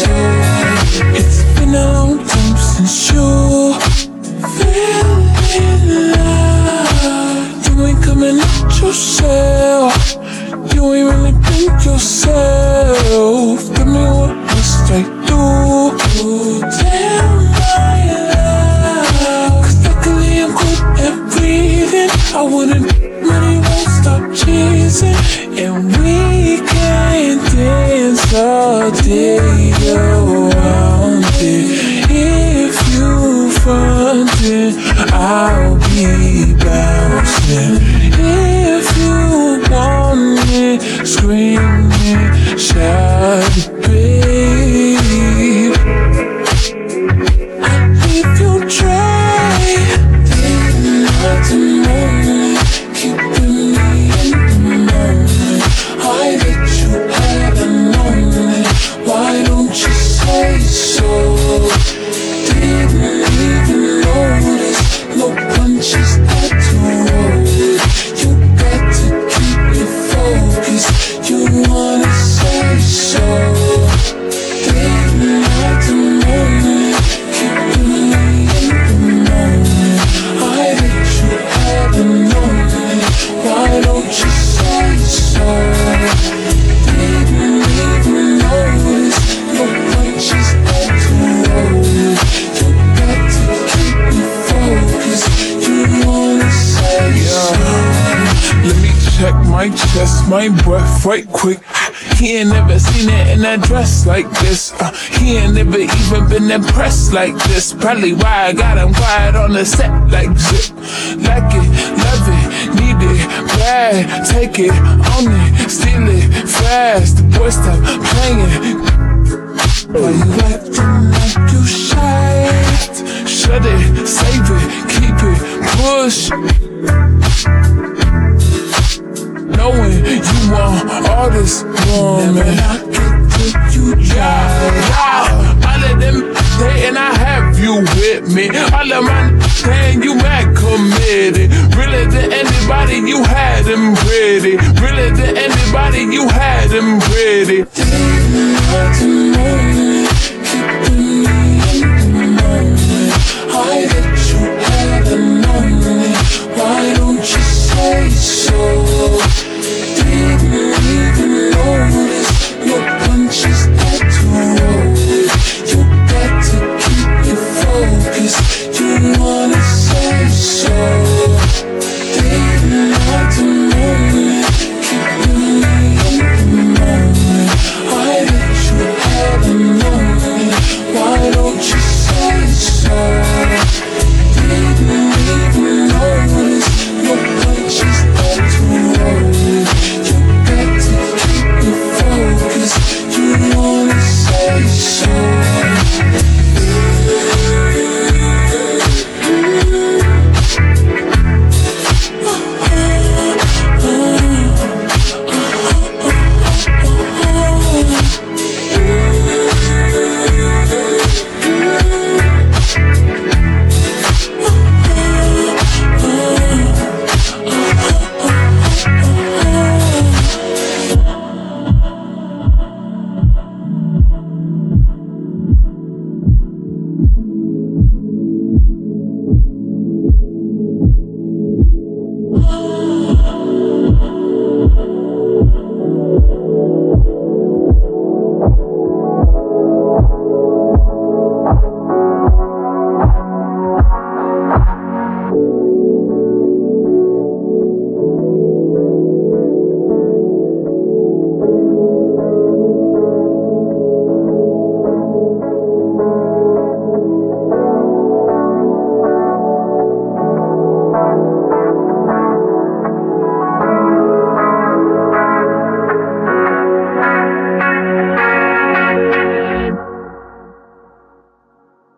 so. It's been a long time since you fell in love. You ain't coming out yourself. You ain't really been yourself. Tell me what must I do? Tell my love. Cause luckily I'm good at breathing. I wouldn't, money won't stop chasing. And we can dance all day around it. If you frontin', I'll be bouncing. If you want it, screaming, shout it, babe. If you try, then not to moment, keeping me in the moment. I let you have a moment. Why don't you say so? Didn't even notice, no punches had to roll. You got to keep your focus. You wanna say so? Didn't like the moment, keeping me in the moment. I let you have a moment. Why don't you say so? Didn't even notice, no punches had to roll. You got to keep your focus. You wanna say so? Let me check my chest, my breath right quick. He ain't never seen it in a dress like this. He ain't never even been impressed like this. Probably why I got him quiet on the set like zip. Like it, love it, need it, bad. Take it, own it, steal it, fast. The boy stop playing. Why you acting like you shy? Shut it, save it, keep it, push. Knowing you want all this woman. Never knock it till you try. All of them dating, I have you with me. All of my saying you mad committed. Really to anybody, you had them pretty. Really to anybody, you had them pretty. Didn't like the moment, keeping me in the moment. I let you have a moment. Why don't you say so? Didn't even notice, no punches had to roll. You got to keep your focus. You wanna say so? Didn't like the moment, keeping me in the moment. I let you have a moment. Why don't you say so? Didn't even notice, no punches had to roll. You got to keep your focus. You wanna say so?